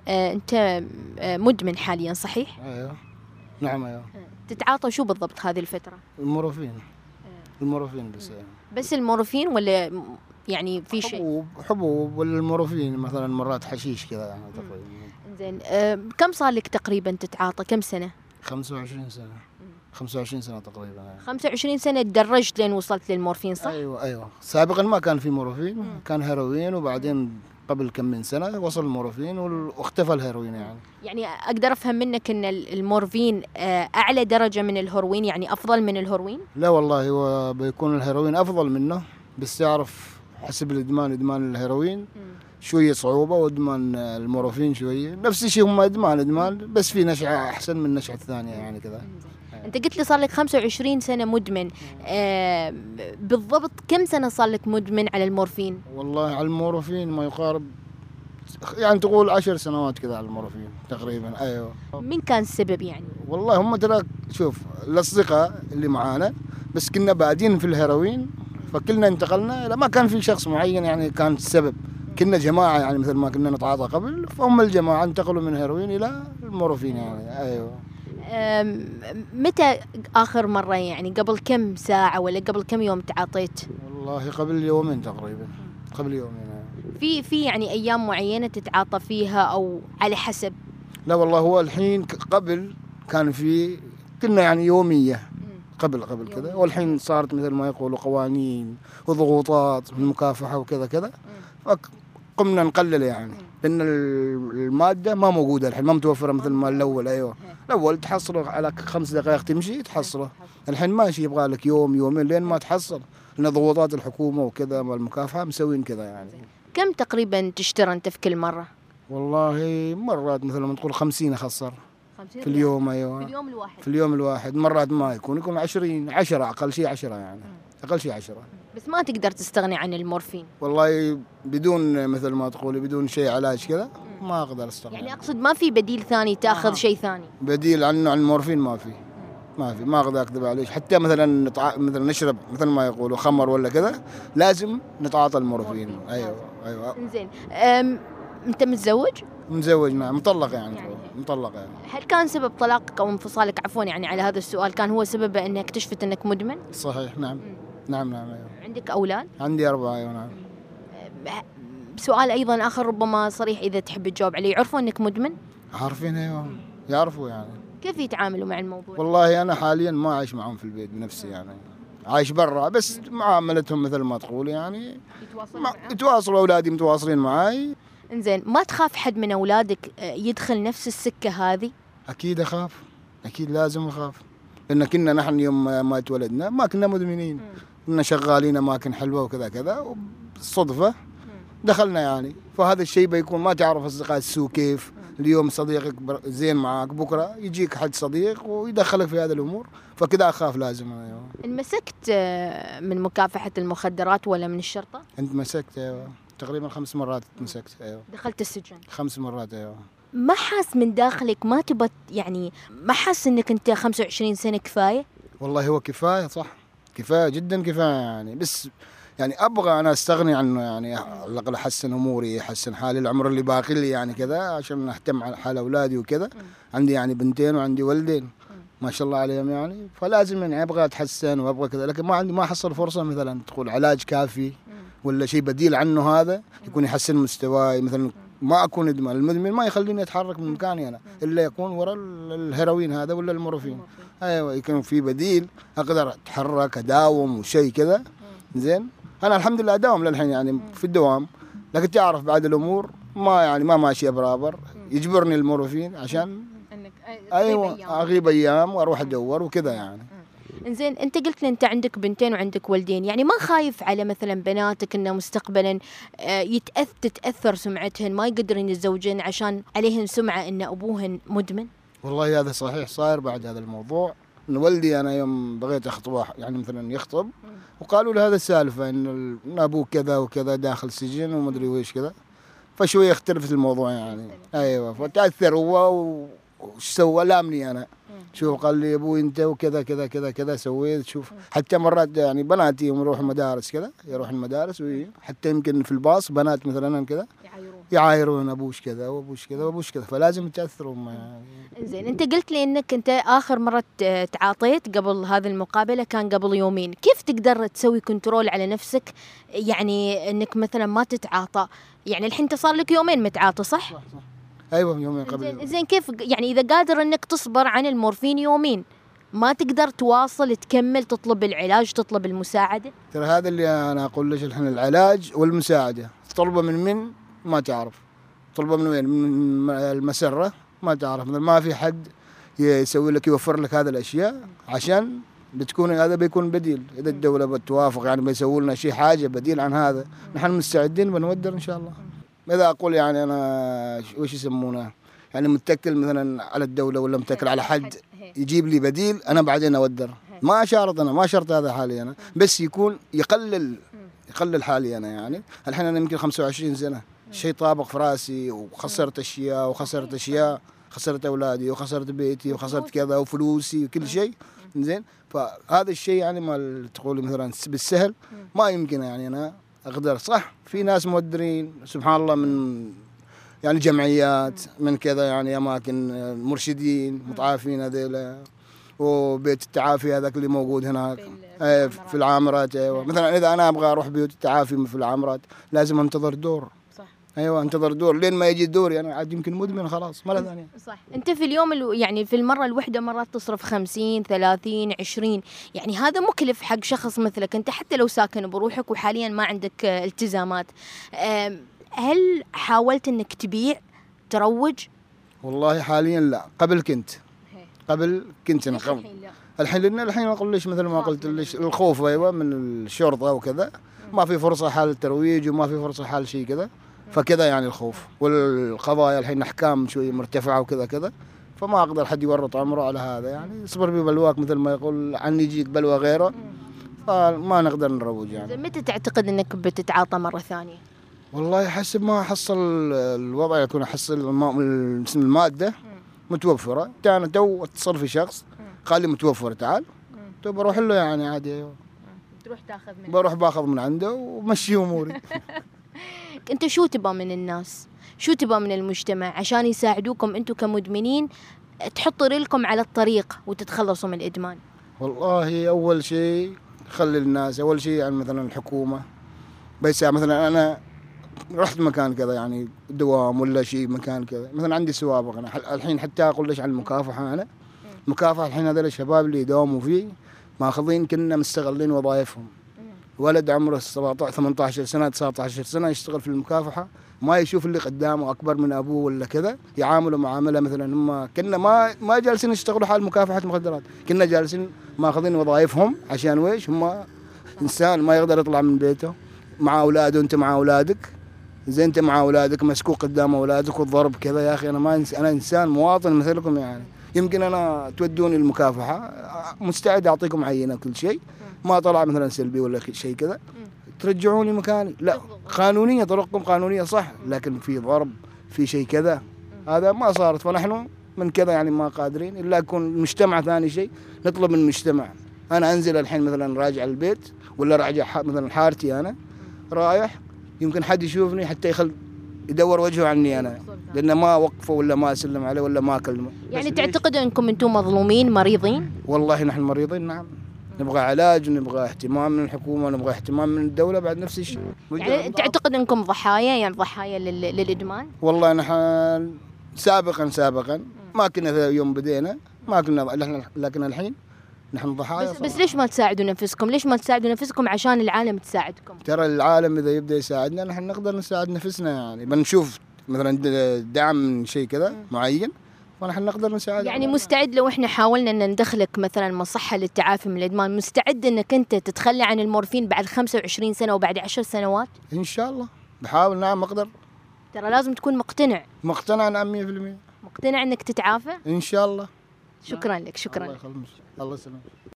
أنت مدمن حاليا صحيح؟ ايوه نعم ايوه. تتعاطى شو بالضبط هذه الفترة؟ المورفين. المورفين بس يعني. بس المورفين ولا يعني في شيء؟ حبوب ولا المورفين مثلا مرات حشيش كذا يعني تقريبا. زين كم صار لك تقريبا تتعاطى كم سنة؟ 25 سنة. 25 سنة تقريبا يعني. 25 سنة تدرجت لين وصلت للمورفين صح؟ ايوه سابقا ما كان في مورفين، كان هيروين، وبعدين قبل كم من سنة وصل المورفين واختفى الهيروين يعني. يعني أقدر أفهم منك أن المورفين أعلى درجة من الهيروين، يعني أفضل من الهيروين؟ لا والله هو بيكون الهيروين أفضل منه، بس تعرف حسب الإدمان، إدمان الهيروين شوية صعوبة، وإدمان المورفين شوية نفس الشيء، هم إدمان بس في نشعة أحسن من النشعة الثانية يعني كذا. أنت قلت لي صار لك 25 سنة مدمن، بالضبط كم سنة صار لك مدمن على المورفين؟ والله على المورفين ما يقارب يعني تقول 10 سنوات كذا على المورفين تقريبا. ايوه. مين كان السبب يعني؟ والله هم ترى شوف الاصدقاء اللي معانا، بس كنا بادين في الهيروين، فكلنا انتقلنا، ما كان في شخص معين يعني كان السبب، كنا جماعه يعني مثل ما كنا نتعاطى قبل، فهم الجماعه انتقلوا من الهيروين الى المورفين يعني. ايوه. متى آخر مرة يعني قبل كم ساعة ولا قبل كم يوم تعاطيت؟ والله قبل يومين تقريبا، قبل يومين. في يعني أيام معينة تتعاطى فيها أو على حسب؟ لا والله هو الحين قبل كان في كنا يعني يومية قبل كذا، والحين صارت مثل ما يقولوا قوانين وضغوطات من المكافحة وكذا كذا، فقمنا نقلل يعني، لأن المادة ما موجودة الحين، ما متوفرة مثل ما الأول. أيوة الأول تحصله على 5 دقائق تمشي تحصله، الحين ماشي يبغى لك يوم يومين لين ما تحصل، لأن ضغوطات الحكومة وكذا والمكافحة مسوين كذا يعني. كم تقريبا تشتري أنت في كل مرة؟ والله مرات مثل ما تقول 50 أخسر في اليوم. أيوة في اليوم الواحد. في اليوم الواحد مرات ما يكون 20 10 أقل شيء 10 يعني. أقل شيء 10. بس ما تقدر تستغني عن المورفين؟ والله بدون مثل ما تقولي بدون شيء علاج كذا ما أقدر أستغني. يعني أقصد ما في بديل ثاني تأخذ شيء ثاني؟ بديل عنه عن المورفين ما في. ما أقدر أكذب عليك، حتى مثلا مثلا نشرب مثل ما يقولوا خمر ولا كذا لازم نتعاطى المورفين. أيوة. زين أنت متزوج؟ متزوج نعم، مطلق يعني. مطلق يعني. هل كان سبب طلاقك أو انفصالك عفوا يعني على هذا السؤال كان هو سبب أنك اكتشفت أنك مدمن؟ صحيح نعم. نعم أيوة. عندك أولاد؟ عندي 4. أيوة نعم. سؤال أيضا آخر ربما صريح إذا تحب تجاوب عليه، يعرفوا أنك مدمن؟ عارفين أيوة، يعرفوا يعني. كيف يتعاملوا مع الموضوع؟ والله أنا حاليا ما عايش معهم في البيت بنفسي يعني، عايش برا، بس معاملتهم مثل ما تقول يعني يتواصلوا أولادي متواصلين معاي. إنزين ما تخاف حد من أولادك يدخل نفس السكة هذه؟ أكيد أخاف، أكيد لازم أخاف، لأن كنا نحن يوم ما اتولدنا ما كنا مدمنين، كنا شغالين أماكن حلوة وكذا كذا، وبالصدفة دخلنا يعني، فهذا الشيء بيكون ما تعرف أصدقاء السوء كيف، اليوم صديقك زين معاك بكرة يجيك حد صديق ويدخلك في هذه الأمور، فكذا أخاف لازم. أيوة. انمسكت من مكافحة المخدرات ولا من الشرطة؟ أنت مسكت. أيوة تقريبا 5 مرات مسكت. أيوة دخلت السجن 5 مرات. أيوة. ما حاس من داخلك ما تبت يعني ما حاس انك انت 25 سنة كفاية؟ والله هو كفاية صح، كفاية جدا كفاية يعني، بس يعني ابغى انا استغني عنه يعني، على الاقل احسن اموري، احسن حالي، العمر اللي باقي لي يعني كذا، عشان اهتم على حال اولادي وكذا. عندي يعني بنتين وعندي ولدين ما شاء الله عليهم يعني، فلازم يعني ابغى اتحسن وابغى كذا، لكن ما احصل فرصه مثلا تقول علاج كافي ولا شيء بديل عنه هذا يكون يحسن مستواي، مثلا ما اكون ادمان، المدمن ما يخليني اتحرك من مكاني انا الا يكون وراء الهيروين هذا ولا المورفين. ايوه يكون في بديل اقدر اتحرك اداوم وشيء كذا. زين انا الحمد لله اداوم للحين يعني في الدوام، لكن تعرف بعد الامور ما يعني ما ماشيه برابر، يجبرني المورفين عشان انك ايوه اغيب ايام واروح ادور وكذا يعني. إنزين أنت قلت لي أنت عندك بنتين وعندك ولدين، يعني ما خايف على مثلا بناتك إنه مستقبلا تتأثر سمعتهن، ما يقدرين يتزوجين عشان عليهن سمعة إن أبوهن مدمن؟ والله هذا صحيح صاير بعد هذا الموضوع، إن والدي أنا يوم بغيت أخطبه يعني مثلا يخطب وقالوا له هذا السالفة إن أبوه كذا وكذا داخل سجن ومدري ويش كذا، فشوية اختلفت الموضوع يعني. أيوة فتأثر هو وش سوى لامني أنا، شوف قال لي ابوي انت وكذا كذا كذا كذا سويت، شوف حتى مرات يعني بناتي يوم يروحوا مدارس كذا، يروح المدارس حتى يمكن في الباص بنات مثلا كذا يعايرون ابوش كذا وابوش كذا وابوش كذا، فلازم تاثرون يعني. زين، انت قلت لي انك انت اخر مره تعاطيت قبل هذه المقابله كان قبل يومين، كيف تقدر تسوي كنترول على نفسك يعني انك مثلا ما تتعاطى؟ يعني الحين انت صار لك يومين متعاطى صح؟ صح. ايوه يومين قبل. زين كيف يعني اذا قادر انك تصبر عن المورفين يومين ما تقدر تواصل تكمل تطلب العلاج تطلب المساعده؟ ترى هذا اللي انا اقول لك الحين، العلاج والمساعده طلبه من ما تعرف، طلبه من وين؟ من المسره ما تعرف، مثلا ما في حد يسوي لك يوفر لك هذه الاشياء، عشان بتكون هذا بيكون بديل اذا الدوله بتوافق يعني بيسووا لنا شيء حاجه بديل عن هذا، نحن مستعدين بنودر ان شاء الله. اذا اقول يعني انا وش يسمونه يعني متكل مثلا على الدوله ولا متكل على حد يجيب لي بديل، انا بعدين اودر، ما شرط انا ما شرط هذا حالي انا، بس يكون يقلل حالي انا يعني. الحين انا يمكن 25 سنه شيء طابق في راسي، وخسرت اشياء وخسرت اشياء، خسرت اولادي وخسرت بيتي وخسرت كذا وفلوسي وكل شيء. زين، فهذا الشيء يعني ما تقولي مثلا بالسهل ما يمكن يعني انا اقدر. صح في ناس مودرين سبحان الله من يعني جمعيات من كذا يعني اماكن مرشدين متعافين هذيلا، وبيت التعافي هذاك اللي موجود هناك في العامرات. ايوه مثلا اذا انا ابغى اروح بيوت التعافي في العامرات لازم انتظر دور. صح. ايوه انتظر دور لين ما يجي دوري، انا عاد يمكن مدمن خلاص مره ثانيه. صح. انت في اليوم يعني في المره الواحده مرات تصرف 50 30 20، يعني هذا مكلف حق شخص مثلك انت حتى لو ساكن بروحك وحاليا ما عندك التزامات. هل حاولت انك تبيع تروج؟ والله حاليا لا، قبل كنت انا قبل. الحين لان الحين اقول ليش مثل ما قلت ليش الخوف ايوه من الشرطه وكذا، ما في فرصه حال الترويج وما في فرصه حال شيء كذا، فكذا يعني الخوف. والقضايا الحين احكام شوي مرتفعه وكذا كذا، فما اقدر حد يورط عمره على هذا يعني. اصبر ببلواك مثل ما يقول، عني يجيك بلوى غيره، فما نقدر نروج يعني. متى تعتقد انك بتتعاطى مره ثانيه؟ والله حسب ما احصل الوضع، يكون احصل الماده متوفره. انا تو اتصل في شخص قال لي متوفره تعال، تو بروح له يعني عادي. تروح تاخذ منه؟ بروح باخذ من عنده ومشي اموري. انت شو تبغى من الناس؟ شو تبغى من المجتمع عشان يساعدوكم انتم كمدمنين تحطوا رجلكم على الطريق وتتخلصوا من الادمان؟ والله اول شيء خلي الناس، اول شيء يعني مثلا الحكومه بس مثلا انا رحت مكان كذا يعني دوام ولا شيء مكان كذا، مثلا عندي سوابق انا الحين حتى اقول ليش عن المكافحه. انا المكافحه الحين هذول الشباب اللي يداوموا فيه ماخذين كنا مستغلين وظائفهم. ولد عمره 17 18 سنه 19 سنه يشتغل في المكافحه، ما يشوف اللي قدامه اكبر من ابوه ولا كذا، يعاملوا معامله مثلا هم كنا ما جالسين يشتغلوا حال مكافحه المخدرات، كنا جالسين ماخذين وظائفهم عشان ويش هم انسان ما يقدر يطلع من بيته مع اولاده، انت مع اولادك زين، انت مع اولادك مسكوك قدام اولادك والضرب كذا. يا اخي انا انا انسان مواطن مثلكم يعني، يمكن انا تودوني المكافحه مستعد اعطيكم عينه كل شيء، ما طلع مثلا سلبي ولا شيء كذا ترجعوني مكاني. لا قانونيه طرقكم قانونيه صح، لكن في ضرب في شيء كذا هذا ما صارت. فنحن من كذا يعني ما قادرين الا يكون المجتمع. ثاني شيء نطلب من المجتمع، انا انزل الحين مثلا راجع البيت ولا راجع مثلا حارتي، انا رايح يمكن حد يشوفني حتى يدور وجهه عني انا، لانه ما وقفه ولا ما اسلم عليه ولا ما اكلمه. يعني تعتقد انكم انتم مظلومين مريضين؟ والله نحن مريضين نعم، نبغى علاج ونبغى اهتمام من الحكومه ونبغى اهتمام من الدوله بعد نفس الشيء. يعني تعتقد انكم ضحايا، يعني ضحايا للادمان؟ والله نحن سابقا ما كنا في يوم بدينا ما كنا، لكن الحين نحن ضحايا. بس ليش ما تساعدوا نفسكم؟ ليش ما تساعدوا نفسكم عشان العالم تساعدكم؟ ترى العالم اذا يبدا يساعدنا نحن نقدر نساعد نفسنا يعني، بنشوف مثلا دعم من شيء كذا معين ونحن نقدر نساعد. يعني مستعد لو احنا حاولنا ان ندخلك مثلا مصحه للتعافي من الادمان، مستعد انك انت تتخلى عن المورفين بعد 25 سنه وبعد 10 سنوات؟ ان شاء الله بحاول نعم اقدر. ترى لازم تكون مقتنع نعم 100%. مقتنع انك تتعافى ان شاء الله. شكرا لك. شكرا. الله يخليك. الله يسلمك.